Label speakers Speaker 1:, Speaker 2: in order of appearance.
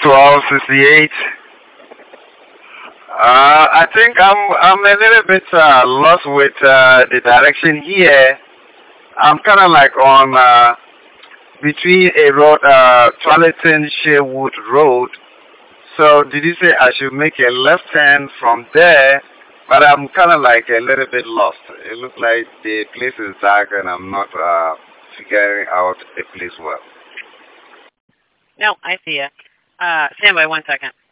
Speaker 1: 1268. I think I'm a little bit lost with the direction here. I'm kind of like on between a road, Charlton Sherwood Road. So did you say I should make a left hand from there? But I'm kind of like a little bit lost. It looks like the place is dark and I'm not figuring out the place well.
Speaker 2: No, I see you. Stand by 1 second.